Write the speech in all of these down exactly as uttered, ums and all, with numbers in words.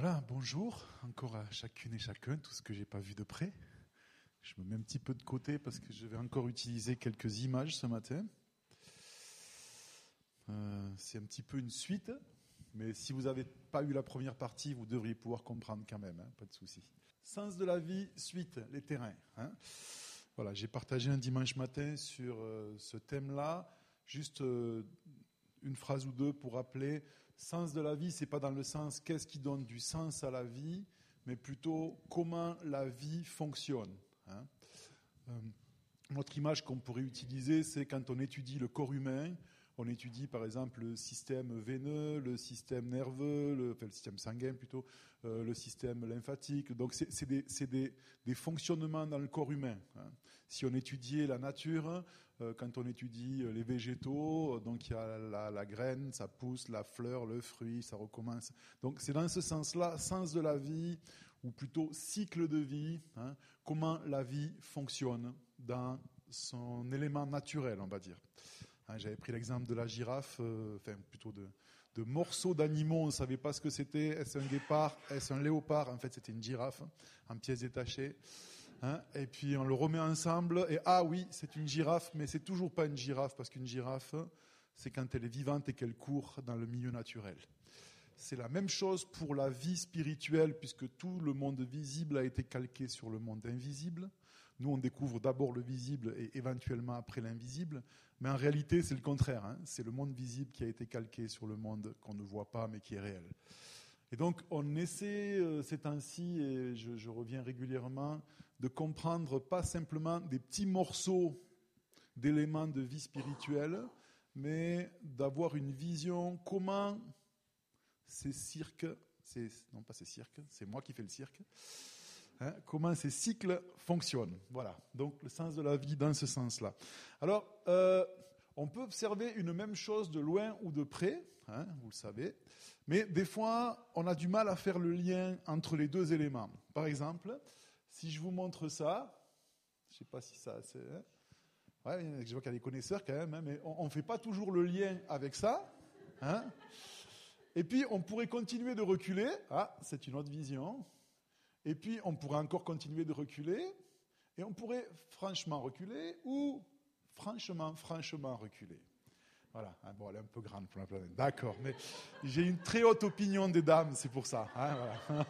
Voilà, bonjour encore à chacune et chacun, tout ce que j'ai pas vu de près. Je me mets un petit peu de côté parce que je vais encore utiliser quelques images ce matin. Euh, c'est un petit peu une suite, mais si vous n'avez pas eu la première partie, vous devriez pouvoir comprendre quand même, hein, pas de souci. Sens de la vie, suite, les terrains. Hein. Voilà, j'ai partagé un dimanche matin sur euh, ce thème-là, juste euh, une phrase ou deux pour rappeler. Sens de la vie, c'est pas dans le sens qu'est-ce qui donne du sens à la vie, mais plutôt comment la vie fonctionne. Hein. Euh, notre image qu'on pourrait utiliser, c'est quand on étudie le corps humain, on étudie par exemple le système veineux, le système nerveux, le, enfin, le système sanguin plutôt, euh, le système lymphatique. Donc c'est, c'est, des, c'est des, des fonctionnements dans le corps humain. Hein. Si on étudiait la nature, euh, quand on étudie les végétaux, donc il y a la, la graine, ça pousse, la fleur, le fruit, ça recommence. Donc c'est dans ce sens-là, sens de la vie, ou plutôt cycle de vie, hein, comment la vie fonctionne dans son élément naturel, on va dire. Hein, j'avais pris l'exemple de la girafe, euh, enfin plutôt de, de morceaux d'animaux, on ne savait pas ce que c'était. Est-ce un guépard? Est-ce un léopard? En fait, c'était une girafe en pièces détachées. Hein, et puis on le remet ensemble et ah oui, c'est une girafe, mais c'est toujours pas une girafe parce qu'une girafe, c'est quand elle est vivante et qu'elle court dans le milieu naturel. C'est la même chose pour la vie spirituelle puisque tout le monde visible a été calqué sur le monde invisible. Nous, on découvre d'abord le visible et éventuellement après l'invisible. Mais en réalité, c'est le contraire. Hein. C'est le monde visible qui a été calqué sur le monde qu'on ne voit pas, mais qui est réel. Et donc, on essaie euh, ces temps-ci, et je, je reviens régulièrement, de comprendre pas simplement des petits morceaux d'éléments de vie spirituelle, mais d'avoir une vision comment ces cirques, ces, non pas ces cirques, c'est moi qui fais le cirque, Hein, comment ces cycles fonctionnent. Voilà, donc le sens de la vie dans ce sens-là. Alors, euh, on peut observer une même chose de loin ou de près, hein, vous le savez, mais des fois, on a du mal à faire le lien entre les deux éléments. Par exemple, si je vous montre ça, je ne sais pas si ça... C'est, hein, ouais, je vois qu'il y a des connaisseurs quand même, hein, mais on ne fait pas toujours le lien avec ça. Hein, et puis, on pourrait continuer de reculer. Ah, c'est une autre vision. Et puis, on pourrait encore continuer de reculer, et on pourrait franchement reculer, ou franchement, franchement reculer. Voilà, hein, bon, elle est un peu grande pour la planète, d'accord, mais j'ai une très haute opinion des dames, c'est pour ça. Hein, voilà.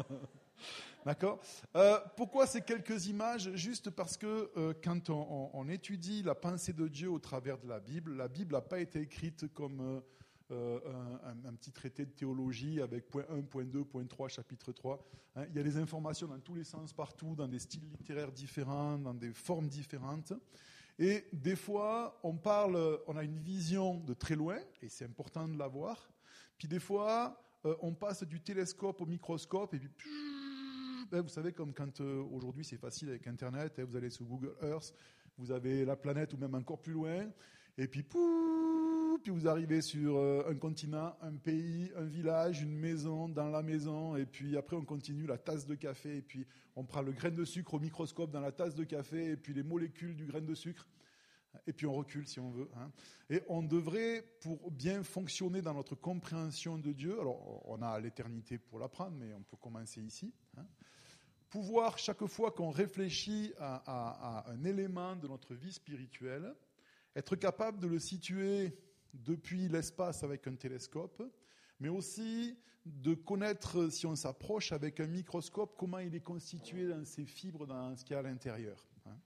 D'accord. Euh, pourquoi ces quelques images? Juste parce que euh, quand on, on, on étudie la pensée de Dieu au travers de la Bible, la Bible n'a pas été écrite comme... Euh, Euh, un, un petit traité de théologie avec point un, point deux, point trois, chapitre trois. Hein, il y a des informations dans tous les sens, partout, dans des styles littéraires différents, dans des formes différentes. Et des fois, on parle, on a une vision de très loin, et c'est important de l'avoir. Puis des fois, euh, on passe du télescope au microscope, et puis... Ben, vous savez, comme quand euh, aujourd'hui c'est facile avec Internet, hein, vous allez sur Google Earth, vous avez la planète ou même encore plus loin, et puis pouf, puis vous arrivez sur euh, un continent, un pays, un village, une maison, dans la maison, et puis après on continue la tasse de café, et puis on prend le grain de sucre au microscope dans la tasse de café, et puis les molécules du grain de sucre, et puis on recule si on veut. Hein. Et on devrait, pour bien fonctionner dans notre compréhension de Dieu, alors on a l'éternité pour l'apprendre, mais on peut commencer ici, hein, pouvoir, chaque fois qu'on réfléchit à, à, à un élément de notre vie spirituelle, être capable de le situer depuis l'espace avec un télescope, mais aussi de connaître, si on s'approche avec un microscope, comment il est constitué dans ses fibres, dans ce qu'il y a à l'intérieur. Hein.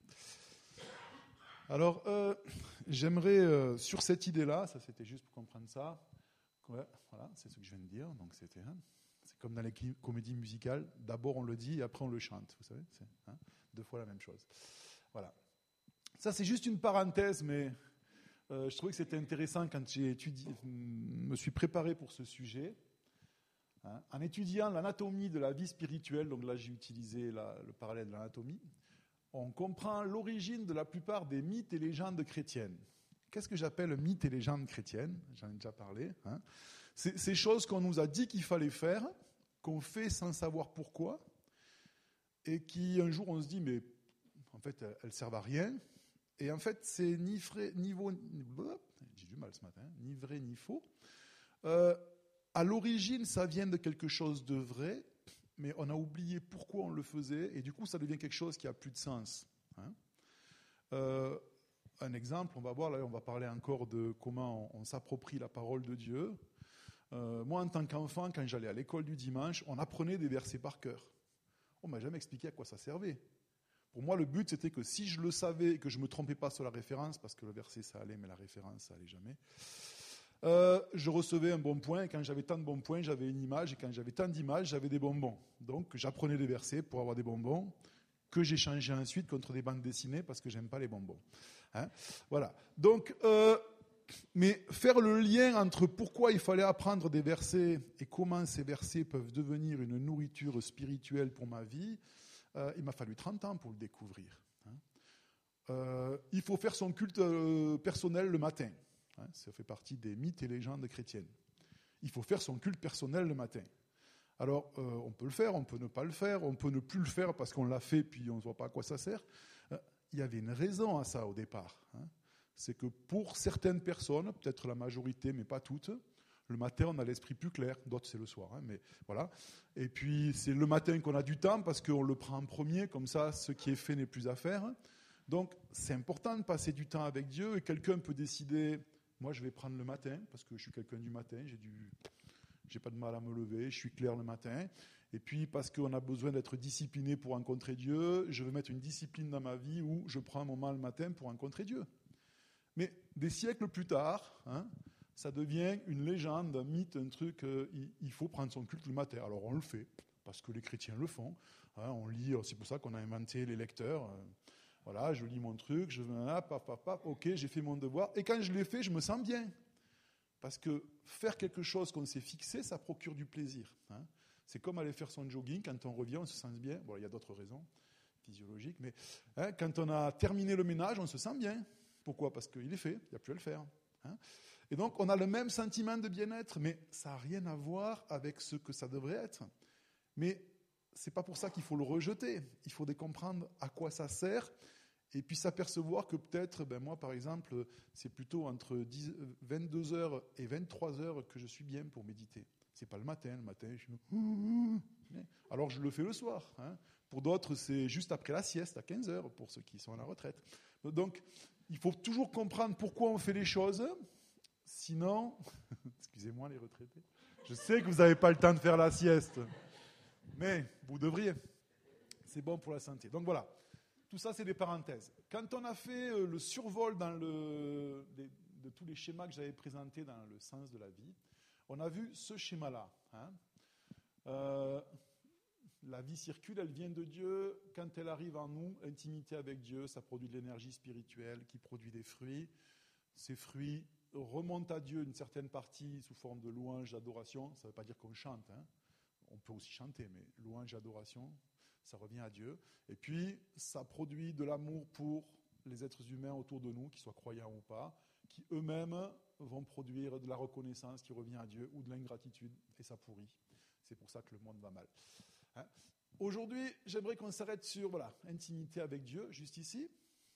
Alors, euh, j'aimerais, euh, sur cette idée-là, ça c'était juste pour comprendre ça, ouais, voilà, c'est ce que je viens de dire, donc c'était... Hein, c'est comme dans les comédies musicales, d'abord on le dit et après on le chante, vous savez, c'est hein, deux fois la même chose. Voilà. Ça c'est juste une parenthèse, mais euh, je trouvais que c'était intéressant quand j'ai étudié, me suis préparé pour ce sujet. Hein, en étudiant l'anatomie de la vie spirituelle, donc là j'ai utilisé la, le parallèle de l'anatomie, on comprend l'origine de la plupart des mythes et légendes chrétiennes. Qu'est-ce que j'appelle mythes et légendes chrétiennes? J'en ai déjà parlé. Hein. C'est ces choses qu'on nous a dit qu'il fallait faire, qu'on fait sans savoir pourquoi, et qui, un jour, on se dit, mais en fait, elles ne servent à rien. Et en fait, c'est ni vrai, ni, vo, ni, j'ai du mal ce matin, ni vrai ni faux. Euh, à l'origine, ça vient de quelque chose de vrai, mais on a oublié pourquoi on le faisait, et du coup, ça devient quelque chose qui a plus de sens. Hein. Euh, un exemple, on va voir, là, on va parler encore de comment on, on s'approprie la parole de Dieu. Euh, moi, en tant qu'enfant, quand j'allais à l'école du dimanche, on apprenait des versets par cœur. On ne m'a jamais expliqué à quoi ça servait. Pour moi, le but, c'était que si je le savais et que je ne me trompais pas sur la référence, parce que le verset, ça allait, mais la référence, ça allait jamais, euh, je recevais un bon point, et quand j'avais tant de bons points, j'avais une image, et quand j'avais tant d'images, j'avais des bonbons. Donc, j'apprenais des versets pour avoir des bonbons, que j'échangeais ensuite contre des bandes dessinées, parce que j'aime pas les bonbons. Hein, voilà. Donc, euh, mais faire le lien entre pourquoi il fallait apprendre des versets et comment ces versets peuvent devenir une nourriture spirituelle pour ma vie, euh, il m'a fallu trente ans pour le découvrir. Hein. Euh, il faut faire son culte euh, personnel le matin. Hein, ça fait partie des mythes et légendes chrétiennes. Il faut faire son culte personnel le matin. Alors, euh, on peut le faire, on peut ne pas le faire, on peut ne plus le faire parce qu'on l'a fait puis on ne voit pas à quoi ça sert. Euh, il y avait une raison à ça au départ. Hein. C'est que pour certaines personnes, peut-être la majorité, mais pas toutes, le matin, on a l'esprit plus clair. D'autres, c'est le soir. Hein, mais voilà. Et puis, c'est le matin qu'on a du temps parce qu'on le prend en premier. Comme ça, ce qui est fait n'est plus à faire. Donc, c'est important de passer du temps avec Dieu. Et quelqu'un peut décider, moi, je vais prendre le matin parce que je suis quelqu'un du matin. J'ai du... j'ai pas de mal à me lever. Je suis clair le matin. Et puis, parce qu'on a besoin d'être discipliné pour rencontrer Dieu, je vais mettre une discipline dans ma vie où je prends un moment le matin pour rencontrer Dieu. Mais des siècles plus tard, hein, ça devient une légende, un mythe, un truc, euh, il, il faut prendre son culte le matin. Alors on le fait, parce que les chrétiens le font. Hein, on lit, c'est pour ça qu'on a inventé les lecteurs. Euh, voilà, je lis mon truc, je vais là, paf, paf, paf, ok, j'ai fait mon devoir. Et quand je l'ai fait, je me sens bien. Parce que faire quelque chose qu'on s'est fixé, ça procure du plaisir. Hein. C'est comme aller faire son jogging, quand on revient, on se sent bien. Bon, il y a d'autres raisons physiologiques, mais hein, quand on a terminé le ménage, on se sent bien. Pourquoi ? Parce qu'il est fait, il n'y a plus à le faire. Hein. Et donc, on a le même sentiment de bien-être, mais ça n'a rien à voir avec ce que ça devrait être. Mais ce n'est pas pour ça qu'il faut le rejeter. Il faut comprendre à quoi ça sert, et puis s'apercevoir que peut-être, ben moi par exemple, c'est plutôt entre dix, vingt-deux heures et vingt-trois heures que je suis bien pour méditer. Ce n'est pas le matin. Le matin, je suis... Alors je le fais le soir. Hein. Pour d'autres, c'est juste après la sieste, à quinze heures, pour ceux qui sont à la retraite. Donc, il faut toujours comprendre pourquoi on fait les choses. Sinon, excusez-moi les retraités, je sais que vous n'avez pas le temps de faire la sieste, mais vous devriez. C'est bon pour la santé. Donc voilà, tout ça c'est des parenthèses. Quand on a fait le survol dans le, de, de tous les schémas que j'avais présentés dans le sens de la vie, on a vu ce schéma-là. Hein. Euh, La vie circule, elle vient de Dieu. Quand elle arrive en nous, intimité avec Dieu, ça produit de l'énergie spirituelle qui produit des fruits. Ces fruits remontent à Dieu une certaine partie sous forme de louange, d'adoration. Ça ne veut pas dire qu'on chante. Hein. On peut aussi chanter, mais louange, adoration, ça revient à Dieu. Et puis, ça produit de l'amour pour les êtres humains autour de nous, qu'ils soient croyants ou pas, qui eux-mêmes vont produire de la reconnaissance qui revient à Dieu ou de l'ingratitude, et ça pourrit. C'est pour ça que le monde va mal. Hein. Aujourd'hui, j'aimerais qu'on s'arrête sur voilà, intimité avec Dieu, juste ici.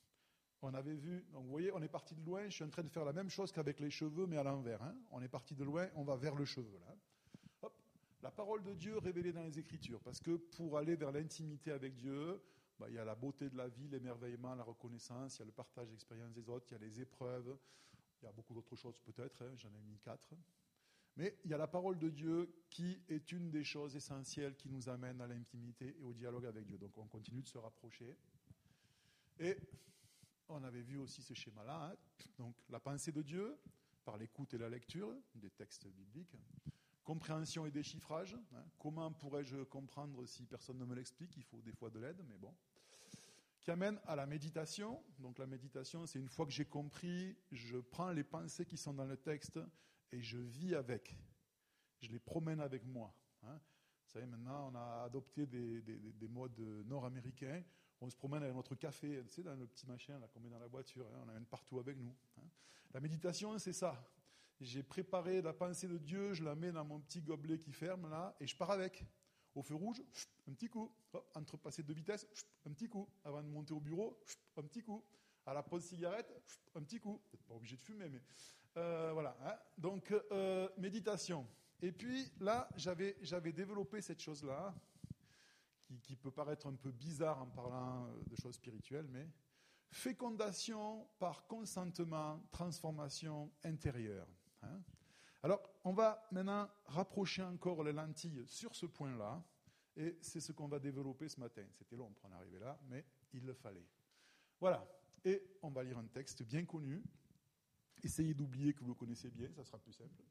On avait vu, donc vous voyez, on est parti de loin, je suis en train de faire la même chose qu'avec les cheveux, mais à l'envers. Hein. On est parti de loin, on va vers le cheveu. Là. Hop. La parole de Dieu révélée dans les Écritures, parce que pour aller vers l'intimité avec Dieu, bah, il y a la beauté de la vie, l'émerveillement, la reconnaissance, il y a le partage d'expériences des autres, il y a les épreuves, il y a beaucoup d'autres choses peut-être, hein, j'en ai mis quatre. Mais il y a la parole de Dieu qui est une des choses essentielles qui nous amène à l'intimité et au dialogue avec Dieu. Donc on continue de se rapprocher. Et on avait vu aussi ce schéma-là. Hein. Donc la pensée de Dieu, par l'écoute et la lecture des textes bibliques. Compréhension et déchiffrage. Hein. Comment pourrais-je comprendre si personne ne me l'explique ? Il faut des fois de l'aide, mais bon. Qui amène à la méditation. Donc la méditation, c'est une fois que j'ai compris, je prends les pensées qui sont dans le texte et je vis avec. Je les promène avec moi. Hein. Vous savez, maintenant, on a adopté des, des, des modes nord-américains. On se promène avec notre café, tu sais, dans le petit machin là, qu'on met dans la voiture. Hein, on l'amène partout avec nous. Hein. La méditation, c'est ça. J'ai préparé la pensée de Dieu, je la mets dans mon petit gobelet qui ferme, là, et je pars avec. Au feu rouge, un petit coup. Hop, entre passer de vitesse, un petit coup. Avant de monter au bureau, un petit coup. À la pause cigarette, un petit coup. Vous n'êtes pas obligé de fumer, mais... Euh, voilà. Hein. Donc, euh, méditation. Et puis là, j'avais, j'avais développé cette chose-là, qui, qui peut paraître un peu bizarre en parlant de choses spirituelles, mais fécondation par consentement, transformation intérieure. Hein. Alors, on va maintenant rapprocher encore les lentilles sur ce point-là, et c'est ce qu'on va développer ce matin. C'était long pour en arriver là, mais il le fallait. Voilà, et on va lire un texte bien connu. Essayez d'oublier que vous le connaissez bien, ça sera plus simple.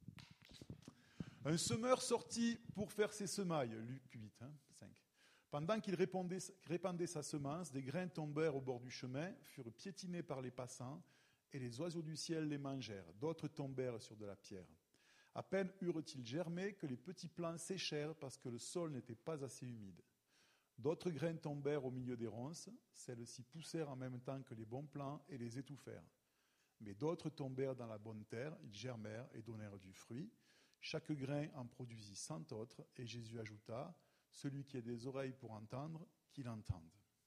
Un semeur sortit pour faire ses semailles, Luc huit, hein, cinq. Pendant qu'il répandait, répandait sa semence, des grains tombèrent au bord du chemin, furent piétinés par les passants, et les oiseaux du ciel les mangèrent. D'autres tombèrent sur de la pierre. À peine eurent-ils germé que les petits plants séchèrent parce que le sol n'était pas assez humide. D'autres grains tombèrent au milieu des ronces, celles-ci poussèrent en même temps que les bons plants et les étouffèrent. Mais d'autres tombèrent dans la bonne terre, ils germèrent et donnèrent du fruit. Chaque grain en produisit cent autres, et Jésus ajouta, « Celui qui a des oreilles pour entendre, qu'il entende. »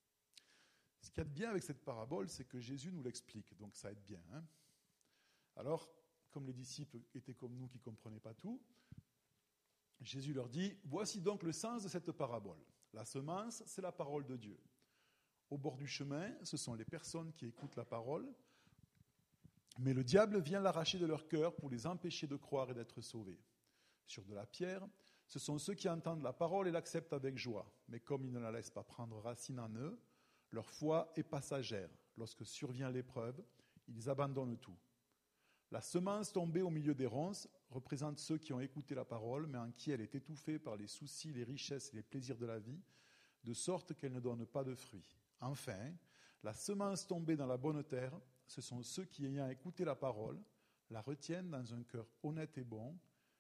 Ce qu'il y a de bien avec cette parabole, c'est que Jésus nous l'explique, donc ça aide bien. Hein. Alors, comme les disciples étaient comme nous qui ne comprenaient pas tout, Jésus leur dit, « Voici donc le sens de cette parabole. La semence, c'est la parole de Dieu. Au bord du chemin, ce sont les personnes qui écoutent la parole, mais le diable vient l'arracher de leur cœur pour les empêcher de croire et d'être sauvés. Sur de la pierre, ce sont ceux qui entendent la parole et l'acceptent avec joie. Mais comme ils ne la laissent pas prendre racine en eux, leur foi est passagère. Lorsque survient l'épreuve, ils abandonnent tout. La semence tombée au milieu des ronces représente ceux qui ont écouté la parole, mais en qui elle est étouffée par les soucis, les richesses et les plaisirs de la vie, de sorte qu'elle ne donne pas de fruits. Enfin, la semence tombée dans la bonne terre, ce sont ceux qui, ayant écouté la parole, la retiennent dans un cœur honnête et bon,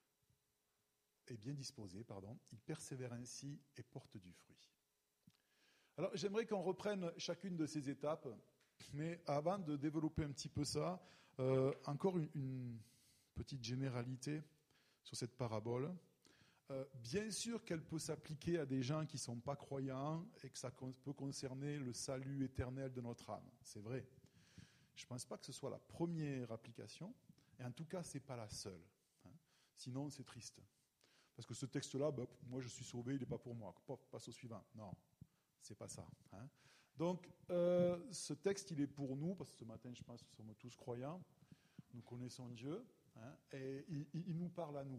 et bien disposé, pardon. Ils persévèrent ainsi et portent du fruit. Alors, j'aimerais qu'on reprenne chacune de ces étapes, mais avant de développer un petit peu ça, euh, encore une, une petite généralité sur cette parabole. Euh, bien sûr qu'elle peut s'appliquer à des gens qui ne sont pas croyants et que ça peut concerner le salut éternel de notre âme. C'est vrai. Je ne pense pas que ce soit la première application, et en tout cas, ce n'est pas la seule. Hein. Sinon, c'est triste. Parce que ce texte-là, ben, moi je suis sauvé, il n'est pas pour moi. Passe au suivant. Non, c'est pas ça. Hein. Donc, euh, ce texte, il est pour nous, parce que ce matin, je pense que nous sommes tous croyants, nous connaissons Dieu, hein, et il, il nous parle à nous.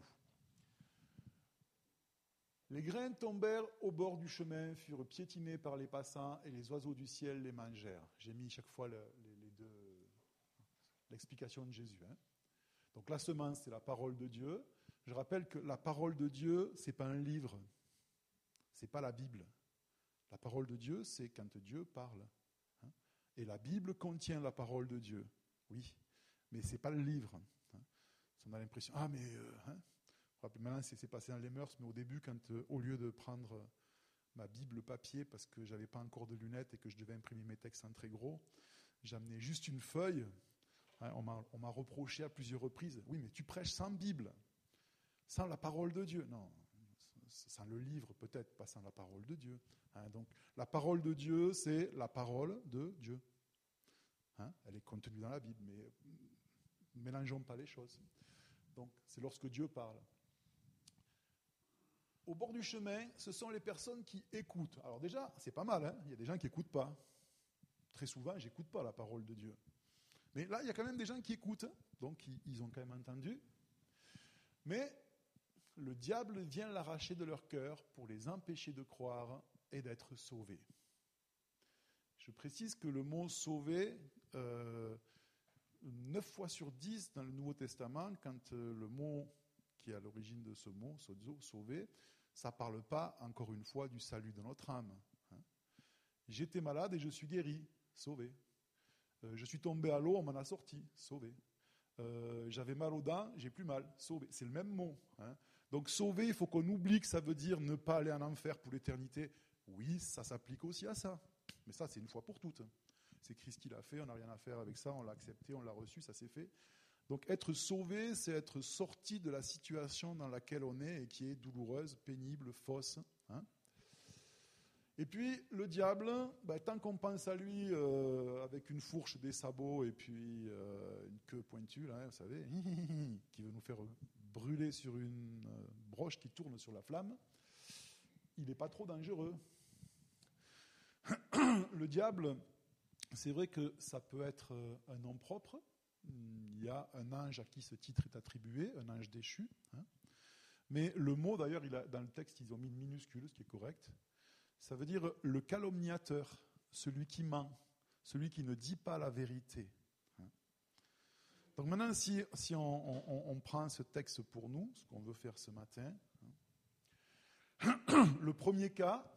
Les grains tombèrent au bord du chemin, furent piétinés par les passants, et les oiseaux du ciel les mangèrent. J'ai mis chaque fois le, les, les deux, l'explication de Jésus. Hein. Donc la semence, c'est la parole de Dieu. Je rappelle que la parole de Dieu, ce n'est pas un livre, ce n'est pas la Bible. La parole de Dieu, c'est quand Dieu parle. Hein. Et la Bible contient la parole de Dieu, oui, mais ce n'est pas le livre. Hein. On a l'impression, ah mais... Euh, hein. Maintenant, c'est, c'est passé dans les mœurs, mais au début, quand euh, au lieu de prendre ma Bible papier, parce que je n'avais pas encore de lunettes et que je devais imprimer mes textes en très gros, j'amenais juste une feuille. Hein, on, m'a, on m'a reproché à plusieurs reprises, oui, mais tu prêches sans Bible, sans la parole de Dieu. Non, sans le livre peut-être, pas sans la parole de Dieu. Hein, donc, la parole de Dieu, c'est la parole de Dieu. Hein, elle est contenue dans la Bible, mais ne mélangeons pas les choses. Donc, c'est lorsque Dieu parle. Au bord du chemin, ce sont les personnes qui écoutent. Alors déjà, c'est pas mal, hein, il y a des gens qui n'écoutent pas. Très souvent, je n'écoute pas la parole de Dieu. Mais là, il y a quand même des gens qui écoutent, donc ils ont quand même entendu. Mais le diable vient l'arracher de leur cœur pour les empêcher de croire et d'être sauvés. Je précise que le mot « sauver », euh, neuf fois sur dix dans le Nouveau Testament, quand euh, le mot qui est à l'origine de ce mot, sozo, sauver, ça ne parle pas, encore une fois, du salut de notre âme. Hein. J'étais malade et je suis guéri, sauvé. Euh, je suis tombé à l'eau, on m'en a sorti, sauvé. Euh, j'avais mal aux dents, j'ai plus mal, sauvé. C'est le même mot. Hein. Donc sauver, il faut qu'on oublie que ça veut dire ne pas aller en enfer pour l'éternité. Oui, ça s'applique aussi à ça. Mais ça, c'est une fois pour toutes. C'est Christ qui l'a fait, on n'a rien à faire avec ça, on l'a accepté, on l'a reçu, ça s'est fait. Donc être sauvé, c'est être sorti de la situation dans laquelle on est et qui est douloureuse, pénible, fausse. Hein. Et puis le diable, ben, tant qu'on pense à lui euh, avec une fourche, des sabots et puis euh, une queue pointue, là, vous savez, qui veut nous faire brûler sur une euh, broche qui tourne sur la flamme, il n'est pas trop dangereux. Le diable, c'est vrai que ça peut être un nom propre. Il y a un ange à qui ce titre est attribué, un ange déchu. Hein. Mais le mot, d'ailleurs, il a, dans le texte, ils ont mis une minuscule, ce qui est correct. Ça veut dire le calomniateur, celui qui ment, celui qui ne dit pas la vérité. Hein. Donc maintenant, si, si on, on, on prend ce texte pour nous, ce qu'on veut faire ce matin, hein, le premier cas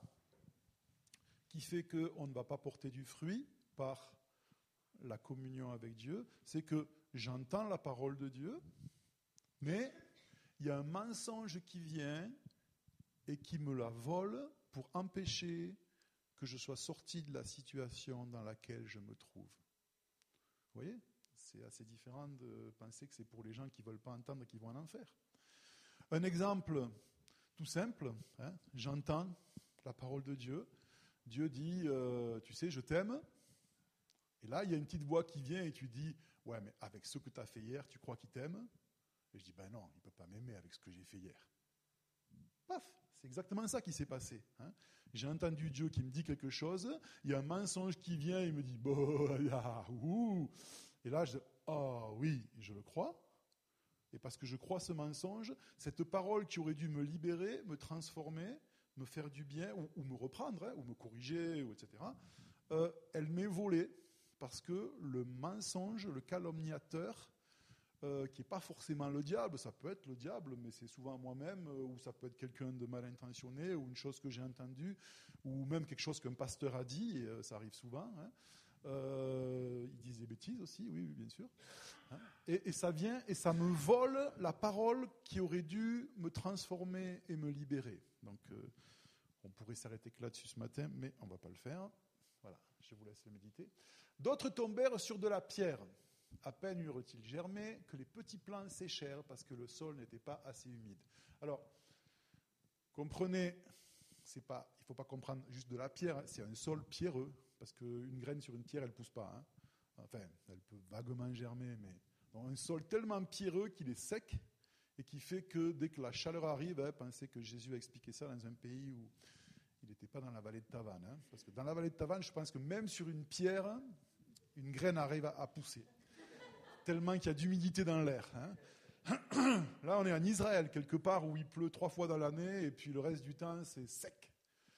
qui fait qu'on ne va pas porter du fruit par la communion avec Dieu, c'est que j'entends la parole de Dieu, mais il y a un mensonge qui vient et qui me la vole pour empêcher que je sois sorti de la situation dans laquelle je me trouve. Vous voyez ? C'est assez différent de penser que c'est pour les gens qui ne veulent pas entendre qu'ils vont en enfer. Un exemple tout simple, hein, j'entends la parole de Dieu. Dieu dit, euh, tu sais, je t'aime. Et là, il y a une petite voix qui vient et tu dis, ouais, mais avec ce que tu as fait hier, tu crois qu'il t'aime ? Et je dis, ben non, il ne peut pas m'aimer avec ce que j'ai fait hier. Paf, c'est exactement ça qui s'est passé. Hein. J'ai entendu Dieu qui me dit quelque chose, il y a un mensonge qui vient, il me dit, bon, ah, ouh. Et là, je dis, oh oui, je le crois. Et parce que je crois ce mensonge, cette parole qui aurait dû me libérer, me transformer, me faire du bien, ou, ou me reprendre, hein, ou me corriger, ou et cetera, euh, elle m'est volée parce que le mensonge, le calomniateur, euh, qui n'est pas forcément le diable, ça peut être le diable, mais c'est souvent moi-même, euh, ou ça peut être quelqu'un de mal intentionné, ou une chose que j'ai entendue, ou même quelque chose qu'un pasteur a dit, et euh, ça arrive souvent. Hein. Euh, ils disent des bêtises aussi, oui, oui bien sûr. Hein. Et, et ça vient, et ça me vole la parole qui aurait dû me transformer et me libérer. Donc, euh, on pourrait s'arrêter que là-dessus ce matin, mais on ne va pas le faire. Voilà, je vous laisse le méditer. D'autres tombèrent sur de la pierre. À peine eurent-ils germé que les petits plants séchèrent parce que le sol n'était pas assez humide. Alors, comprenez, c'est pas, il ne faut pas comprendre juste de la pierre, hein, c'est un sol pierreux, parce qu'une graine sur une pierre, elle ne pousse pas. Hein. Enfin, elle peut vaguement germer, mais donc, un sol tellement pierreux qu'il est sec et qui fait que dès que la chaleur arrive, hein, pensez que Jésus a expliqué ça dans un pays où il n'était pas dans la vallée de Tavannes. Hein, parce que dans la vallée de Tavannes, je pense que même sur une pierre, une graine arrive à, à pousser. Tellement qu'il y a d'humidité dans l'air. Hein. Là, on est en Israël, quelque part où il pleut trois fois dans l'année, et puis le reste du temps, c'est sec.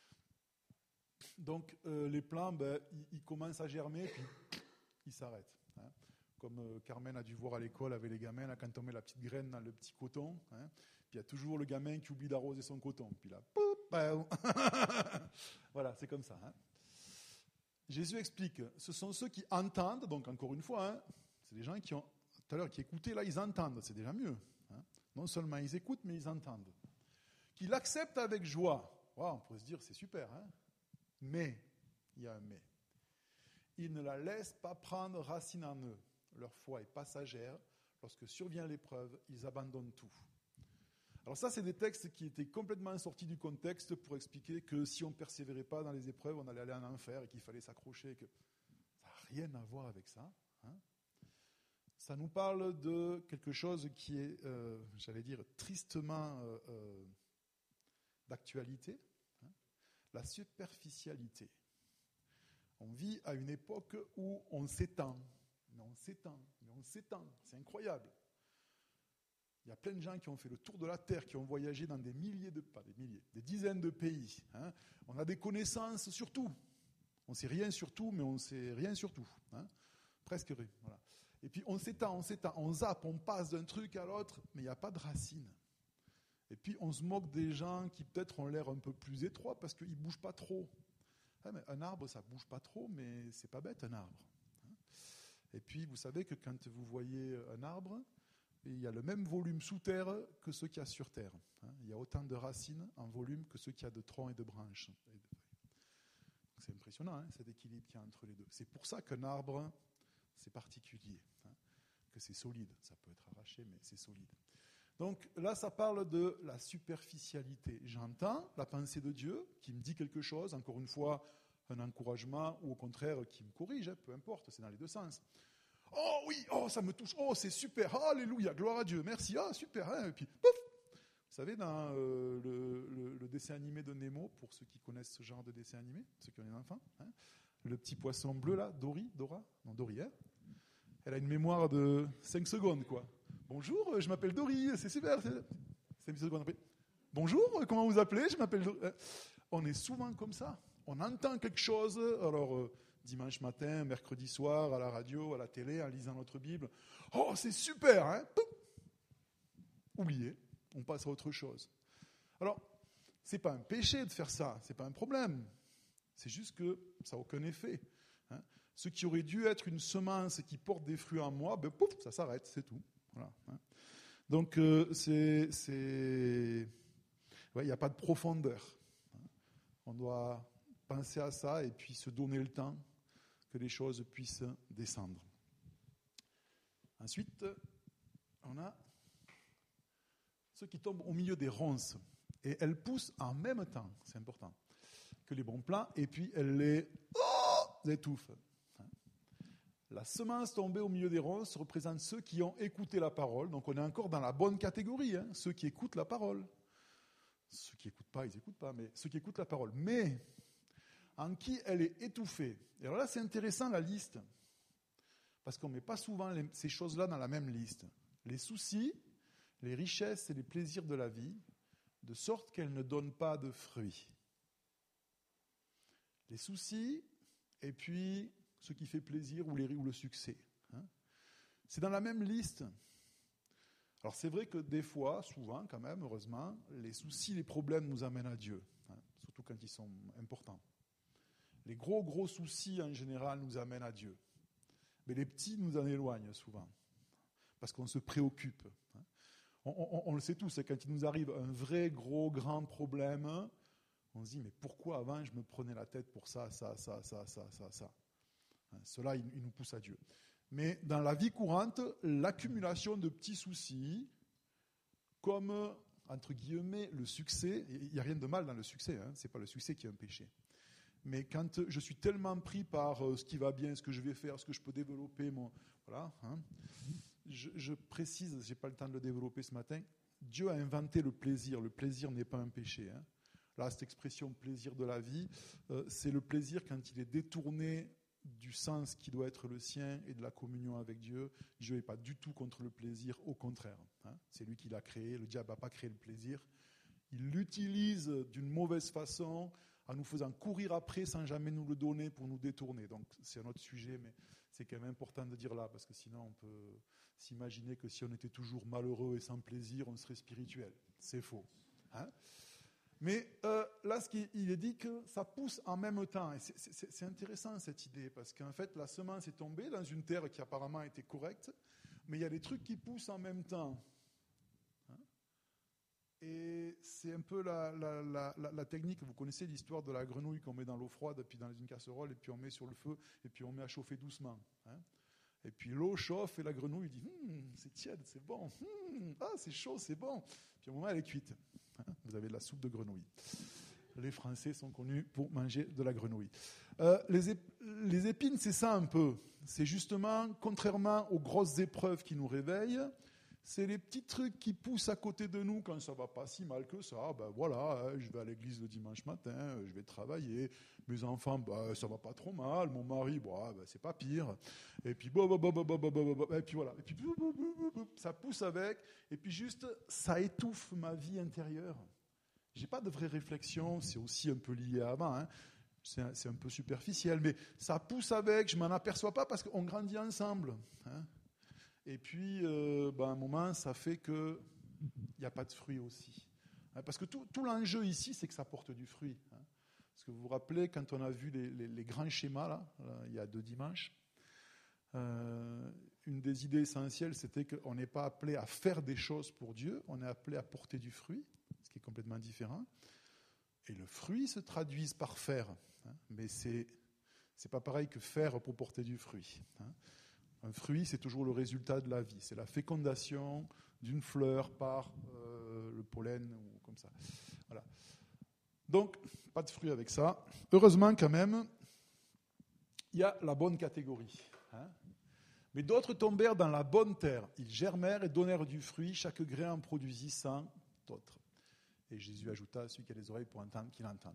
Donc, euh, les plants, ben, ils, ils commencent à germer, puis ils s'arrêtent. Hein. Comme euh, Carmen a dû voir à l'école avec les gamins, là, quand on met la petite graine dans le petit coton, hein, puis il y a toujours le gamin qui oublie d'arroser son coton. Puis là, poup, poup. Voilà, c'est comme ça. Hein. Jésus explique, ce sont ceux qui entendent, donc encore une fois, hein, c'est des gens qui ont, tout à l'heure, qui écoutaient, là, ils entendent, c'est déjà mieux. Hein. Non seulement ils écoutent, mais ils entendent. Qui l'acceptent avec joie. Wow, on pourrait se dire, c'est super, hein. Mais, il y a un mais. Ils ne la laissent pas prendre racine en eux. Leur foi est passagère. Lorsque survient l'épreuve, ils abandonnent tout. Alors ça, c'est des textes qui étaient complètement sortis du contexte pour expliquer que si on ne persévérait pas dans les épreuves, on allait aller en enfer et qu'il fallait s'accrocher. Que... Ça n'a rien à voir avec ça. Hein. Ça nous parle de quelque chose qui est, euh, j'allais dire, tristement euh, euh, d'actualité. La superficialité. On vit à une époque où on s'étend, mais on s'étend, mais on s'étend. C'est incroyable. Il y a plein de gens qui ont fait le tour de la Terre, qui ont voyagé dans des milliers de, pas des milliers, des dizaines de pays. Hein. On a des connaissances sur tout. On ne sait rien sur tout, mais on ne sait rien sur tout. Hein. Presque rien. Voilà. Et puis on s'étend, on s'étend, on zappe, on passe d'un truc à l'autre, mais il n'y a pas de racines. Et puis, on se moque des gens qui, peut-être, ont l'air un peu plus étroits parce qu'ils ne bougent pas trop. Ah, mais un arbre, ça ne bouge pas trop, mais ce n'est pas bête, un arbre. Et puis, vous savez que quand vous voyez un arbre, il y a le même volume sous terre que ce qu'il y a sur terre. Il y a autant de racines en volume que ce qu'il y a de troncs et de branches. C'est impressionnant, hein, cet équilibre qu'il y a entre les deux. C'est pour ça qu'un arbre, c'est particulier, hein, que c'est solide. Ça peut être arraché, mais c'est solide. Donc là, ça parle de la superficialité. J'entends la pensée de Dieu qui me dit quelque chose, encore une fois, un encouragement, ou au contraire, qui me corrige, peu importe, c'est dans les deux sens. Oh oui, oh ça me touche, oh c'est super, alléluia, gloire à Dieu, merci, ah super, hein, et puis pouf. Vous savez, dans euh, le, le, le dessin animé de Nemo, pour ceux qui connaissent ce genre de dessin animé, ceux qui ont des enfants, hein, le petit poisson bleu là, Dory, Dora, non Dory, hein, elle a une mémoire de cinq secondes, quoi. Bonjour, je m'appelle Dory, c'est super, c'est cinq secondes après. Bonjour, comment vous appelez? Je m'appelle Dory. On est souvent comme ça, on entend quelque chose, alors... Euh, dimanche matin, mercredi soir, à la radio, à la télé, en lisant notre Bible. Oh, c'est super, hein? Poum. Oublié, on passe à autre chose. Alors, c'est pas un péché de faire ça, c'est pas un problème. C'est juste que ça n'a aucun effet. Hein? Ce qui aurait dû être une semence qui porte des fruits en moi, ben pouf, ça s'arrête, c'est tout. Voilà. Hein? Donc, euh, c'est, c'est... Ouais, il n'y a pas de profondeur. Hein? On doit penser à ça et puis se donner le temps que les choses puissent descendre. Ensuite, on a ceux qui tombent au milieu des ronces. Et elles poussent en même temps, c'est important, que les bons plants, et puis elles les oh, étouffent. La semence tombée au milieu des ronces représente ceux qui ont écouté la parole. Donc on est encore dans la bonne catégorie, hein, ceux qui écoutent la parole. Ceux qui n'écoutent pas, ils n'écoutent pas, mais ceux qui écoutent la parole. Mais... en qui elle est étouffée. Et alors là, c'est intéressant la liste, parce qu'on ne met pas souvent les, ces choses-là dans la même liste. Les soucis, les richesses et les plaisirs de la vie, de sorte qu'elles ne donnent pas de fruits. Les soucis, et puis ce qui fait plaisir ou, les, ou le succès. Hein. C'est dans la même liste. Alors c'est vrai que des fois, souvent quand même, heureusement, les soucis, les problèmes nous amènent à Dieu, hein, surtout quand ils sont importants. Les gros, gros soucis, en général, nous amènent à Dieu. Mais les petits nous en éloignent souvent, parce qu'on se préoccupe. On, on, on le sait tous, c'est quand il nous arrive un vrai, gros, grand problème, on se dit, mais pourquoi avant je me prenais la tête pour ça, ça, ça, ça, ça, ça, ça. Cela, il, il nous pousse à Dieu. Mais dans la vie courante, l'accumulation de petits soucis, comme, entre guillemets, le succès, il n'y a rien de mal dans le succès, hein, ce n'est pas le succès qui est un péché. Mais quand je suis tellement pris par ce qui va bien, ce que je vais faire, ce que je peux développer, mon, voilà, hein, je, je précise, je n'ai pas le temps de le développer ce matin, Dieu a inventé le plaisir. Le plaisir n'est pas un péché. Hein. Là, cette expression plaisir de la vie, euh, c'est le plaisir quand il est détourné du sens qui doit être le sien et de la communion avec Dieu. Dieu n'est pas du tout contre le plaisir, au contraire. Hein. C'est lui qui l'a créé, le diable n'a pas créé le plaisir. Il l'utilise d'une mauvaise façon, en nous faisant courir après sans jamais nous le donner pour nous détourner. Donc c'est un autre sujet, mais c'est quand même important de dire là, parce que sinon on peut s'imaginer que si on était toujours malheureux et sans plaisir, on serait spirituel. C'est faux. Hein? Mais euh, là, ce qu'il, il est dit que ça pousse en même temps. Et c'est, c'est, c'est intéressant cette idée, parce qu'en fait, la semence est tombée dans une terre qui apparemment était correcte, mais il y a des trucs qui poussent en même temps. Et c'est un peu la, la, la, la, la technique, vous connaissez l'histoire de la grenouille qu'on met dans l'eau froide, puis dans une casserole, et puis on met sur le feu, et puis on met à chauffer doucement. Hein. Et puis l'eau chauffe, et la grenouille dit hm, « c'est tiède, c'est bon, hm, ah c'est chaud, c'est bon ». Puis au moment, elle est cuite. Hein. Vous avez de la soupe de grenouille. Les Français sont connus pour manger de la grenouille. Euh, les, ép- les épines, c'est ça un peu. C'est justement, contrairement aux grosses épreuves qui nous réveillent, c'est les petits trucs qui poussent à côté de nous quand ça va pas si mal que ça. Ben voilà, je vais à l'église le dimanche matin, je vais travailler. Mes enfants, ben, ça va pas trop mal. Mon mari, ben, ben, c'est pas pire. Et puis, bah, bah, bah, bah, bah, bah, bah, bah, et puis voilà. Et puis, ça pousse avec. Et puis juste, ça étouffe ma vie intérieure. J'ai pas de vraie réflexion. C'est aussi un peu lié à avant. Hein. C'est, un, c'est un peu superficiel, mais ça pousse avec. Je m'en aperçois pas parce qu'on grandit ensemble. Hein. Et puis, euh, ben, à un moment, ça fait qu'il n'y a pas de fruit aussi. Hein, parce que tout, tout l'enjeu ici, c'est que ça porte du fruit. Hein. Parce que vous vous rappelez, quand on a vu les, les, les grands schémas, là, là, il y a deux dimanches, euh, une des idées essentielles, c'était qu'on n'est pas appelé à faire des choses pour Dieu, on est appelé à porter du fruit, ce qui est complètement différent. Et le fruit se traduit par faire. Hein, mais c'est, c'est pas pareil que faire pour porter du fruit. Hein. Un fruit, c'est toujours le résultat de la vie. C'est la fécondation d'une fleur par euh, le pollen ou comme ça. Voilà. Donc, pas de fruit avec ça. Heureusement, quand même, il y a la bonne catégorie. Hein. Mais d'autres tombèrent dans la bonne terre. Ils germèrent et donnèrent du fruit, chaque grain en produisit cent autres. Et Jésus ajouta, celui qui a les oreilles pour entendre, qu'il entende.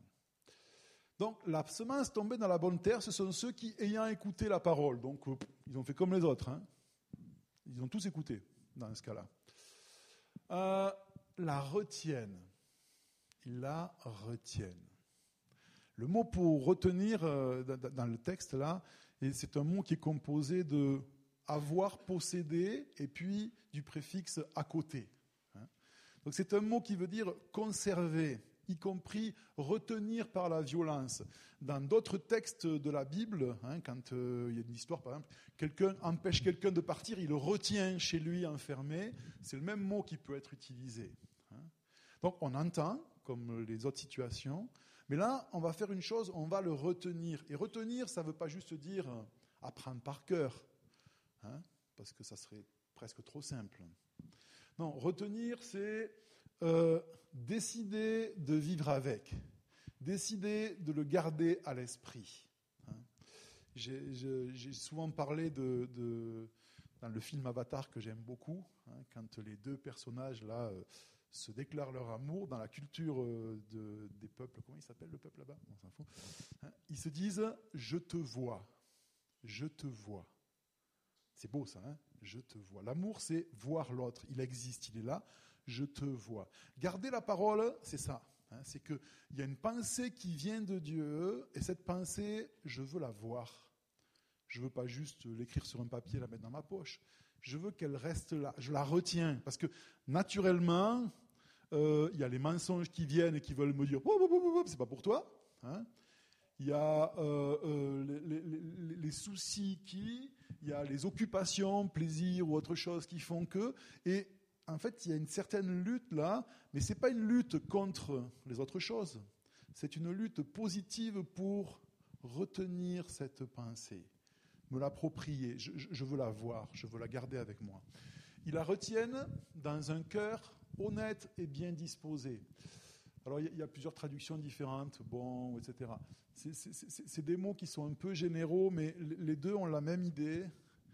Donc la semence tombée dans la bonne terre, ce sont ceux qui, ayant écouté la parole, donc euh, ils ont fait comme les autres, hein. Ils ont tous écouté dans ce cas-là, euh, la retiennent. Ils la retiennent. Le mot pour retenir euh, dans le texte là, et c'est un mot qui est composé de avoir, posséder, et puis du préfixe à côté. Hein. Donc c'est un mot qui veut dire conserver, y compris retenir par la violence. Dans d'autres textes de la Bible, hein, quand euh, il y a une histoire, par exemple, quelqu'un empêche quelqu'un de partir, il le retient chez lui enfermé, c'est le même mot qui peut être utilisé. Hein. Donc on entend, comme les autres situations, mais là, on va faire une chose, on va le retenir. Et retenir, ça ne veut pas juste dire apprendre par cœur, hein, parce que ça serait presque trop simple. Non, retenir, c'est euh, décider de vivre avec, décider de le garder à l'esprit. Hein. J'ai, j'ai, j'ai souvent parlé de, de, dans le film Avatar que j'aime beaucoup, hein, quand les deux personnages là euh, se déclarent leur amour dans la culture euh, de, des peuples, comment il s'appelle le peuple là-bas ? On s'en fout. Hein, ils se disent « je te vois, je te vois ». C'est beau ça, hein ? Je te vois. L'amour, c'est voir l'autre. Il existe, il est là. Je te vois. Garder la parole, c'est ça. Hein, c'est qu'il y a une pensée qui vient de Dieu, et cette pensée, je veux la voir. Je ne veux pas juste l'écrire sur un papier et la mettre dans ma poche. Je veux qu'elle reste là. Je la retiens. Parce que naturellement, euh, il y a les mensonges qui viennent et qui veulent me dire « c'est pas pour toi hein ». Il y a euh, euh, les, les, les soucis qui, il y a les occupations, plaisirs ou autre chose qui font que, et en fait il y a une certaine lutte là, mais c'est pas une lutte contre les autres choses, c'est une lutte positive pour retenir cette pensée, me l'approprier, je, je veux la voir, je veux la garder avec moi. Ils la retiennent dans un cœur honnête et bien disposé. Alors, il y a plusieurs traductions différentes, bon, et cetera. C'est, c'est, c'est, c'est des mots qui sont un peu généraux, mais les deux ont la même idée.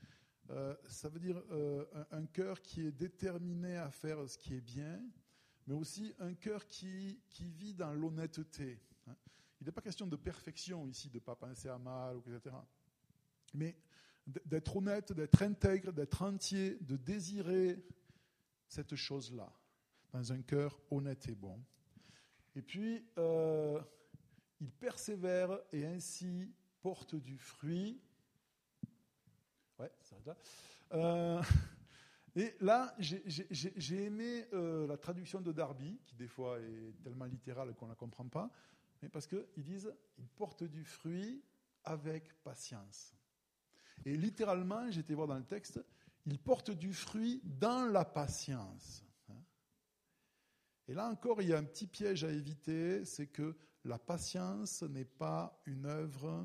Euh, ça veut dire euh, un, un cœur qui est déterminé à faire ce qui est bien, mais aussi un cœur qui, qui vit dans l'honnêteté. Hein. Il n'est pas question de perfection ici, de ne pas penser à mal, et cetera. Mais d'être honnête, d'être intègre, d'être entier, de désirer cette chose-là, dans un cœur honnête et bon. Et puis, euh, il persévère et ainsi porte du fruit. Ouais, ça va là. Euh, et là, j'ai, j'ai, j'ai aimé euh, la traduction de Darby, qui des fois est tellement littérale qu'on ne la comprend pas, mais parce qu'ils disent « il porte du fruit avec patience ». Et littéralement, j'étais voir dans le texte, il porte du fruit dans la patience. Et là encore, il y a un petit piège à éviter, c'est que la patience n'est pas une œuvre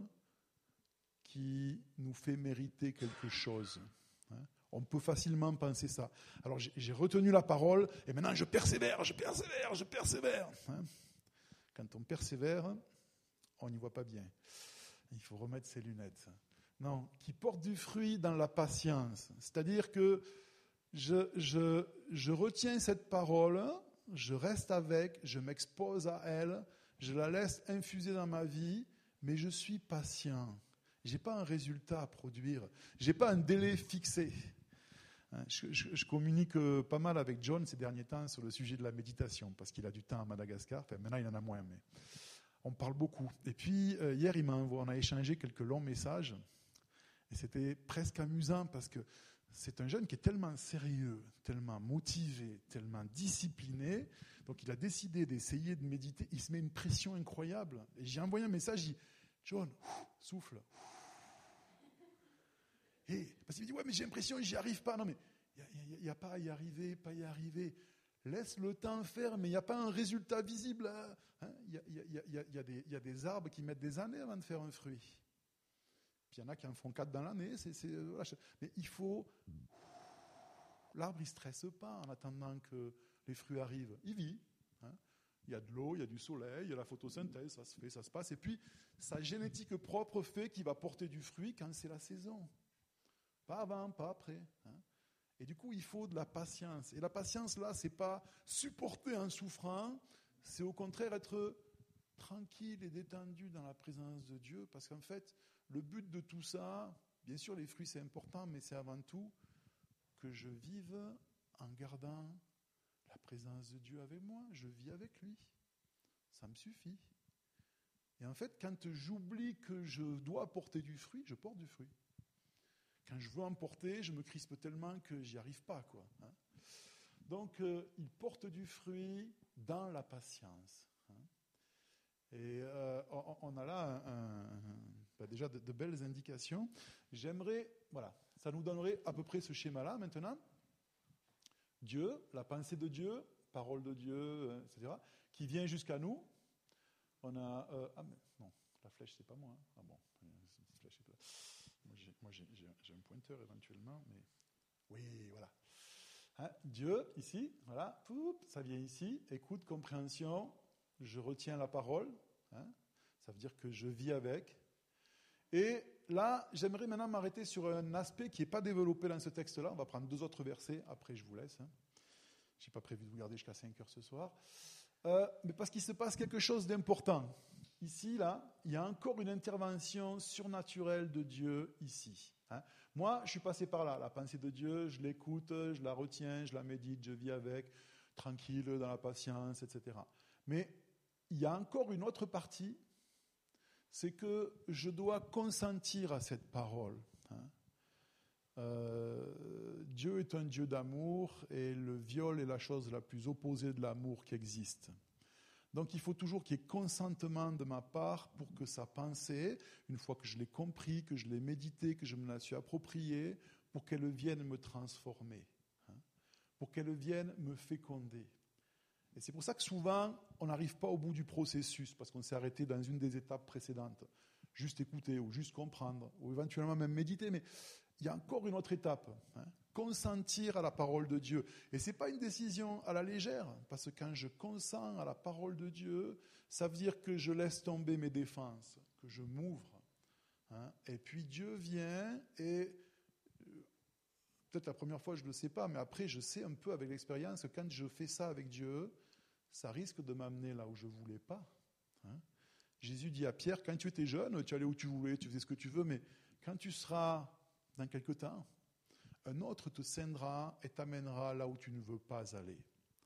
qui nous fait mériter quelque chose. On peut facilement penser ça. Alors j'ai, j'ai retenu la parole, et maintenant je persévère, je persévère, je persévère. Quand on persévère, on n'y voit pas bien. Il faut remettre ses lunettes. Non, qui porte du fruit dans la patience. C'est-à-dire que je, je, je retiens cette parole, je reste avec, je m'expose à elle, je la laisse infuser dans ma vie, mais je suis patient. Je n'ai pas un résultat à produire, je n'ai pas un délai fixé. Je, je, je communique pas mal avec John ces derniers temps sur le sujet de la méditation, parce qu'il a du temps à Madagascar, enfin, maintenant il en a moins, mais on parle beaucoup. Et puis euh, hier, il m'a envoyé, on a échangé quelques longs messages, et c'était presque amusant, parce que c'est un jeune qui est tellement sérieux, tellement motivé, tellement discipliné. Donc il a décidé d'essayer de méditer. Il se met une pression incroyable. Et j'ai envoyé un message, j'ai dit « John, souffle. » Et parce qu'il me dit « Ouais, mais j'ai l'impression que j'y arrive pas. » Non, mais il n'y a, a, a pas à y arriver, pas y arriver. Laisse le temps faire, mais il n'y a pas un résultat visible. Il hein, y, a, y, a, y, a, y, a des, y a des arbres qui mettent des années avant de faire un fruit. Puis il y en a qui en font quatre dans l'année. C'est, c'est, voilà. Mais il faut... L'arbre, il ne stresse pas en attendant que les fruits arrivent. Il vit. Hein. Il y a de l'eau, il y a du soleil, il y a la photosynthèse, ça se fait, ça se passe. Et puis, sa génétique propre fait qu'il va porter du fruit quand c'est la saison. Pas avant, pas après. Hein. Et du coup, il faut de la patience. Et la patience, là, c'est pas supporter en souffrant, c'est au contraire être tranquille et détendu dans la présence de Dieu, parce qu'en fait, le but de tout ça, bien sûr, les fruits, c'est important, mais c'est avant tout que je vive en gardant la présence de Dieu avec moi. Je vis avec lui. Ça me suffit. Et en fait, quand j'oublie que je dois porter du fruit, je porte du fruit. Quand je veux en porter, je me crispe tellement que j'y arrive pas, quoi. Hein. Donc, euh, il porte du fruit dans la patience. Hein. Et euh, on, on a là un, un, ben déjà de, de belles indications. J'aimerais, voilà, ça nous donnerait à peu près ce schéma-là maintenant. Dieu, la pensée de Dieu, parole de Dieu, et cetera, qui vient jusqu'à nous. On a, euh, ah mais non, la flèche c'est pas moi. Hein. Ah bon, cette flèche est là. Moi, j'ai, moi j'ai, j'ai, j'ai un pointeur éventuellement, mais oui, voilà. Hein, Dieu, ici, voilà, poup, ça vient ici, écoute, compréhension, je retiens la parole, hein, ça veut dire que je vis avec. Et là, j'aimerais maintenant m'arrêter sur un aspect qui n'est pas développé dans ce texte-là. On va prendre deux autres versets, après je vous laisse. Hein. Je n'ai pas prévu de vous garder jusqu'à cinq heures ce soir. Euh, mais parce qu'il se passe quelque chose d'important. Ici, là, il y a encore une intervention surnaturelle de Dieu ici. Hein. Moi, je suis passé par là. La pensée de Dieu, je l'écoute, je la retiens, je la médite, je vis avec, tranquille, dans la patience, et cetera. Mais il y a encore une autre partie, c'est que je dois consentir à cette parole. Hein. Euh, Dieu est un Dieu d'amour et le viol est la chose la plus opposée de l'amour qui existe. Donc il faut toujours qu'il y ait consentement de ma part pour que sa pensée, une fois que je l'ai compris, que je l'ai médité, que je me la suis appropriée, pour qu'elle vienne me transformer, hein, pour qu'elle vienne me féconder. Et c'est pour ça que souvent, on n'arrive pas au bout du processus, parce qu'on s'est arrêté dans une des étapes précédentes. Juste écouter, ou juste comprendre, ou éventuellement même méditer, mais il y a encore une autre étape, hein, consentir à la parole de Dieu. Et ce n'est pas une décision à la légère, parce que quand je consens à la parole de Dieu, ça veut dire que je laisse tomber mes défenses, que je m'ouvre. Hein, et puis Dieu vient, et peut-être la première fois je ne le sais pas, mais après je sais un peu avec l'expérience que quand je fais ça avec Dieu, ça risque de m'amener là où je ne voulais pas. Hein. Jésus dit à Pierre, quand tu étais jeune, tu allais où tu voulais, tu faisais ce que tu veux, mais quand tu seras dans quelque temps, un autre te scindra et t'amènera là où tu ne veux pas aller.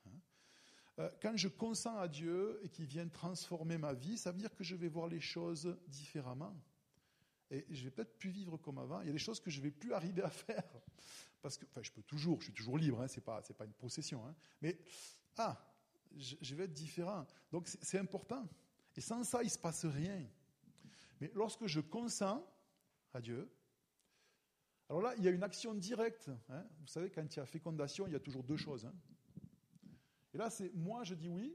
Quand je consens à Dieu et qu'il vienne transformer ma vie, ça veut dire que je vais voir les choses différemment. Et je vais peut-être plus vivre comme avant. Il y a des choses que je ne vais plus arriver à faire. Parce que, enfin, je peux toujours, je suis toujours libre, hein, ce n'est pas, c'est pas une possession. Hein, mais, ah, je, je vais être différent. Donc, c'est, c'est important. Et sans ça, il ne se passe rien. Mais lorsque je consens à Dieu, alors là, il y a une action directe. Hein. Vous savez, quand il y a fécondation, il y a toujours deux choses. Hein. Et là, c'est moi, je dis oui,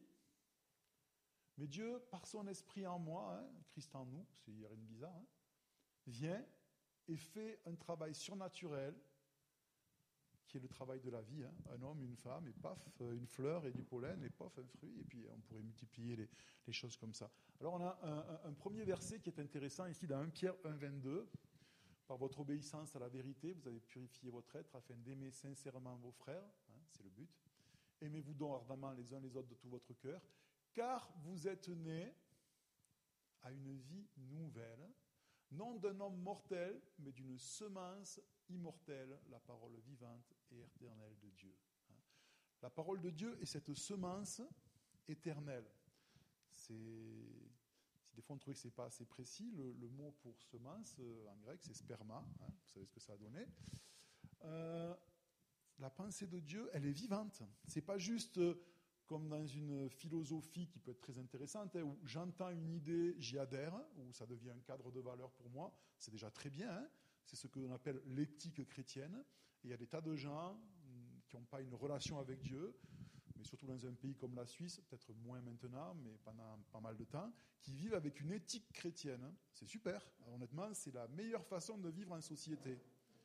mais Dieu, par son esprit en moi, hein, Christ en nous, c'est rien de bizarre, hein, vient et fait un travail surnaturel, qui est le travail de la vie. Hein. Un homme, une femme, et paf, une fleur et du pollen, et paf, un fruit, et puis on pourrait multiplier les, les choses comme ça. Alors on a un, un, un premier verset qui est intéressant ici, dans premier Pierre un, vingt-deux. Par votre obéissance à la vérité, vous avez purifié votre être afin d'aimer sincèrement vos frères, hein, c'est le but. Aimez-vous donc ardemment les uns les autres de tout votre cœur, car vous êtes nés à une vie nouvelle, non d'un homme mortel, mais d'une semence immortelle, la parole vivante et éternelle de Dieu. Hein. La parole de Dieu est cette semence éternelle. C'est... Des fois, on trouvait que ce n'est pas assez précis. Le, le mot pour semence, euh, en grec, c'est sperma. Hein, vous savez ce que ça a donné. Euh, la pensée de Dieu, elle est vivante. Ce n'est pas juste euh, comme dans une philosophie qui peut être très intéressante, hein, où j'entends une idée, j'y adhère, où ça devient un cadre de valeur pour moi. C'est déjà très bien. Hein, c'est ce que l'on appelle l'éthique chrétienne. Et il y a des tas de gens qui n'ont pas une relation avec Dieu, mais surtout dans un pays comme la Suisse, peut-être moins maintenant, mais pendant pas mal de temps, qui vivent avec une éthique chrétienne. C'est super. Honnêtement, c'est la meilleure façon de vivre en société.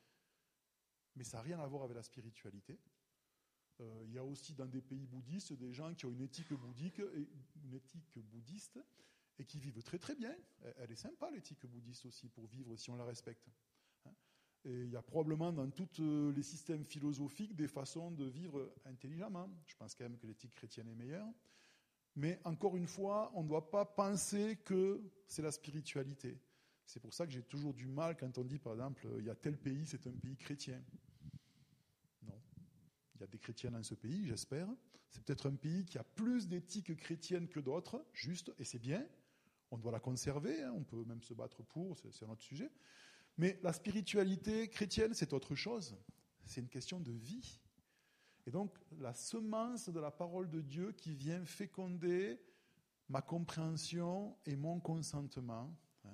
Mais ça n'a rien à voir avec la spiritualité. Euh, il y a aussi dans des pays bouddhistes des gens qui ont une éthique bouddhique, et une éthique bouddhiste et qui vivent très très bien. Elle est sympa l'éthique bouddhiste aussi pour vivre si on la respecte. Et il y a probablement dans tous les systèmes philosophiques des façons de vivre intelligemment. Je pense quand même que l'éthique chrétienne est meilleure. Mais encore une fois, on ne doit pas penser que c'est la spiritualité. C'est pour ça que j'ai toujours du mal quand on dit, par exemple, il y a tel pays, c'est un pays chrétien. Non. Il y a des chrétiens dans ce pays, j'espère. C'est peut-être un pays qui a plus d'éthique chrétienne que d'autres, juste, et c'est bien. On doit la conserver, hein, on peut même se battre pour, c'est, c'est un autre sujet. Mais la spiritualité chrétienne, c'est autre chose. C'est une question de vie. Et donc, la semence de la parole de Dieu qui vient féconder ma compréhension et mon consentement. Hein.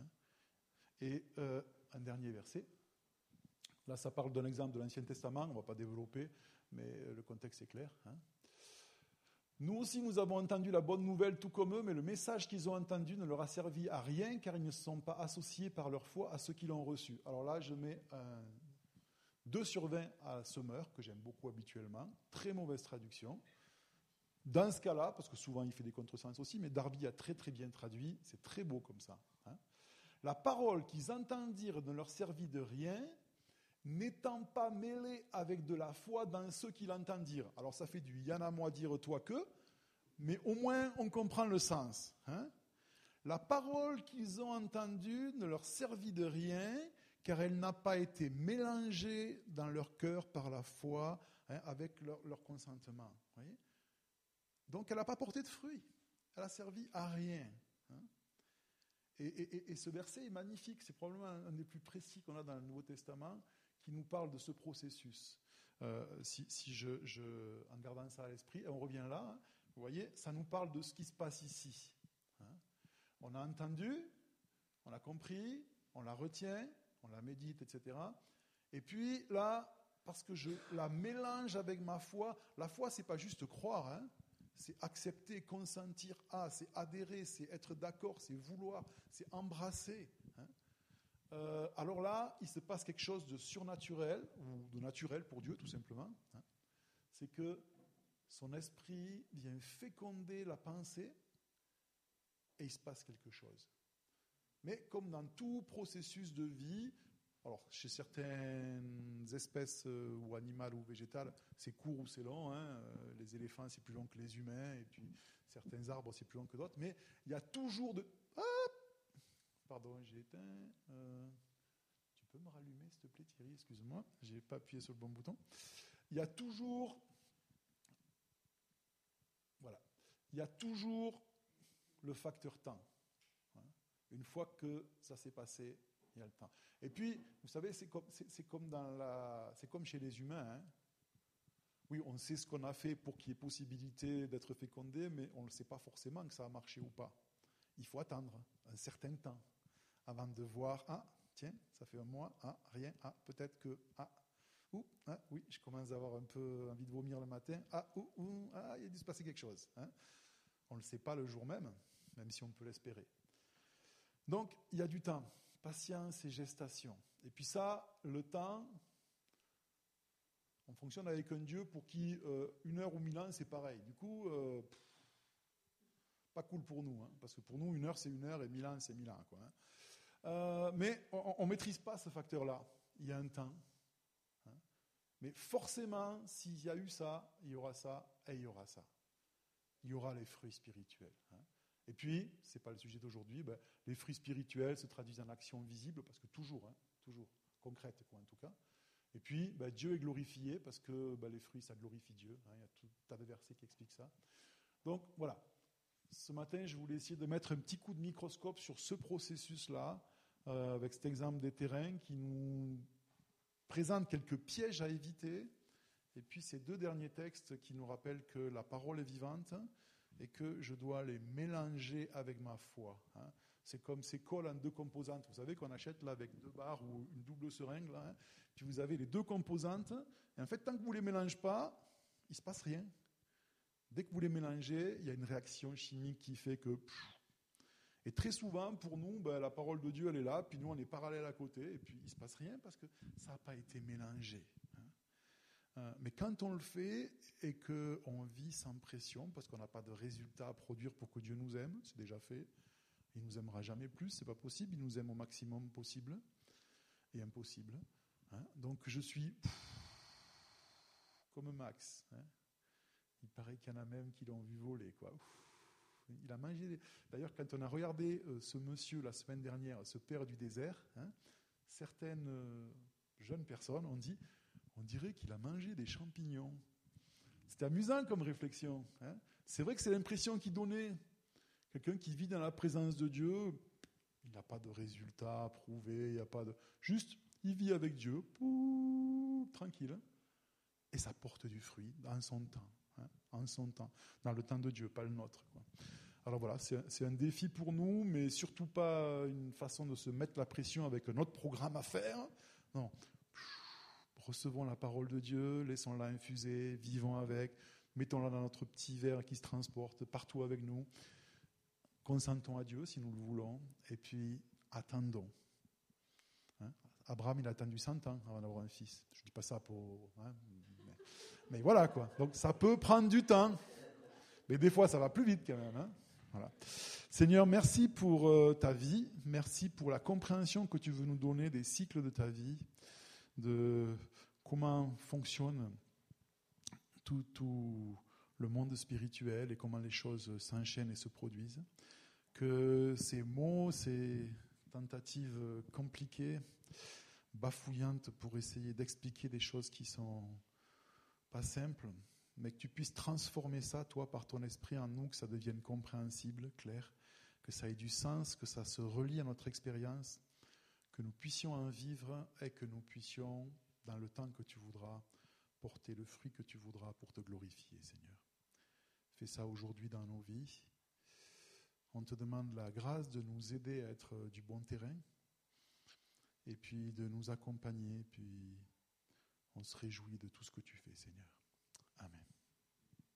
Et euh, un dernier verset. Là, ça parle d'un exemple de l'Ancien Testament, on ne va pas développer, mais le contexte est clair. Hein. Nous aussi, nous avons entendu la bonne nouvelle tout comme eux, mais le message qu'ils ont entendu ne leur a servi à rien car ils ne se sont pas associés par leur foi à ceux qui l'ont reçu. Alors là, je mets un deux sur vingt à Semeur, que j'aime beaucoup habituellement. Très mauvaise traduction. Dans ce cas-là, parce que souvent il fait des contresens aussi, mais Darby a très très bien traduit, c'est très beau comme ça. Hein. La parole qu'ils entendirent ne leur servit de rien, n'étant pas mêlée avec de la foi dans ceux qui l'entendirent. Alors ça fait du « y'en a moi dire toi que », mais au moins on comprend le sens. Hein. La parole qu'ils ont entendue ne leur servit de rien, car elle n'a pas été mélangée dans leur cœur par la foi, hein, avec leur, leur consentement. Voyez. Donc elle n'a pas porté de fruits, elle n'a servi à rien. Hein. Et, et, et ce verset est magnifique, c'est probablement un, un des plus précis qu'on a dans le Nouveau Testament, qui nous parle de ce processus. Euh, si si je, je, en gardant ça à l'esprit, on revient là, hein, vous voyez, ça nous parle de ce qui se passe ici. Hein. On a entendu, on a compris, on la retient, on la médite, et cetera. Et puis là, parce que je la mélange avec ma foi, la foi, c'est pas juste croire, hein, c'est accepter, consentir à, c'est adhérer, c'est être d'accord, c'est vouloir, c'est embrasser. Hein. Euh, alors là, il se passe quelque chose de surnaturel, ou de naturel pour Dieu, tout simplement. Hein. C'est que son esprit vient féconder la pensée et il se passe quelque chose. Mais comme dans tout processus de vie, alors chez certaines espèces euh, ou animales ou végétales, c'est court ou c'est long. Hein, euh, les éléphants, c'est plus long que les humains, et puis certains arbres, c'est plus long que d'autres. Mais il y a toujours de... Ah Pardon, j'ai éteint. Euh, tu peux me rallumer, s'il te plaît, Thierry, excuse-moi. Je n'ai pas appuyé sur le bon bouton. Il y a toujours... Voilà. Il y a toujours le facteur temps. Une fois que ça s'est passé, il y a le temps. Et puis, vous savez, c'est comme, c'est, c'est comme, dans la, c'est comme chez les humains. Hein. Oui, on sait ce qu'on a fait pour qu'il y ait possibilité d'être fécondé, mais on ne sait pas forcément que ça a marché ou pas. Il faut attendre un certain temps avant de voir, ah, tiens, ça fait un mois, ah, rien, ah, peut-être que, ah, ou, ah, oui, je commence à avoir un peu envie de vomir le matin, ah, ou, ou, ah, il a dû se passer quelque chose. Hein. On ne le sait pas le jour même, même si on peut l'espérer. Donc, il y a du temps, patience et gestation. Et puis ça, le temps, on fonctionne avec un Dieu pour qui euh, une heure ou mille ans, c'est pareil. Du coup, euh, pff, pas cool pour nous, hein, parce que pour nous, une heure, c'est une heure et mille ans, c'est mille ans. Quoi, hein. Euh, mais on ne maîtrise pas ce facteur-là. Il y a un temps. Hein. Mais forcément, s'il y a eu ça, il y aura ça et il y aura ça. Il y aura les fruits spirituels. Hein. Et puis, ce n'est pas le sujet d'aujourd'hui, ben, les fruits spirituels se traduisent en actions visibles, parce que toujours, hein, toujours, concrètes quoi, en tout cas. Et puis, ben, Dieu est glorifié, parce que ben, les fruits, ça glorifie Dieu. Hein, il y a tout un tas de versets qui expliquent ça. Donc, voilà. Ce matin, je voulais essayer de mettre un petit coup de microscope sur ce processus-là, euh, avec cet exemple des terrains qui nous présente quelques pièges à éviter. Et puis, ces deux derniers textes qui nous rappellent que la parole est vivante, et que je dois les mélanger avec ma foi. Hein. C'est comme ces cols en deux composantes. Vous savez qu'on achète là avec deux barres ou une double seringue. Là, hein. Puis vous avez les deux composantes. Et en fait, tant que vous ne les mélangez pas, il ne se passe rien. Dès que vous les mélangez, il y a une réaction chimique qui fait que... Pff, et très souvent, pour nous, ben, la parole de Dieu, elle est là, puis nous, on est parallèle à côté, et puis il ne se passe rien parce que ça n'a pas été mélangé. Mais quand on le fait et qu'on vit sans pression, parce qu'on n'a pas de résultat à produire pour que Dieu nous aime, c'est déjà fait, il ne nous aimera jamais plus, c'est pas possible, il nous aime au maximum possible et impossible. Hein, donc je suis pff, comme Max. Hein. Il paraît qu'il y en a même qui l'ont vu voler, quoi. Ouf. Il a mangé. Des... D'ailleurs, quand on a regardé euh, ce monsieur la semaine dernière, ce père du désert, hein, certaines euh, jeunes personnes ont dit, on dirait qu'il a mangé des champignons. C'était amusant comme réflexion. Hein. C'est vrai que c'est l'impression qu'il donnait. Quelqu'un qui vit dans la présence de Dieu, il n'a pas de résultats à prouver, il n'y a pas de... Juste, il vit avec Dieu, pou, tranquille, hein, et ça porte du fruit en son temps, hein, en son temps, dans le temps de Dieu, pas le nôtre, quoi. Alors voilà, c'est, c'est un défi pour nous, mais surtout pas une façon de se mettre la pression avec un autre programme à faire. Non, recevons la parole de Dieu, laissons-la infuser, vivons avec, mettons-la dans notre petit verre qui se transporte partout avec nous, consentons à Dieu si nous le voulons, et puis attendons. Hein? Abraham, il a attendu cent ans avant d'avoir un fils. Je ne dis pas ça pour... Hein, mais, mais voilà, quoi. Donc ça peut prendre du temps, mais des fois ça va plus vite quand même. Hein? Voilà. Seigneur, merci pour euh, ta vie, merci pour la compréhension que tu veux nous donner des cycles de ta vie, de comment fonctionne tout, tout le monde spirituel et comment les choses s'enchaînent et se produisent. Que ces mots, ces tentatives compliquées, bafouillantes pour essayer d'expliquer des choses qui sont pas simples, mais que tu puisses transformer ça, toi, par ton esprit en nous, que ça devienne compréhensible, clair, que ça ait du sens, que ça se relie à notre expérience, que nous puissions en vivre et que nous puissions, dans le temps que tu voudras, porter le fruit que tu voudras pour te glorifier, Seigneur. Fais ça aujourd'hui dans nos vies. On te demande la grâce de nous aider à être du bon terrain et puis de nous accompagner, puis on se réjouit de tout ce que tu fais, Seigneur.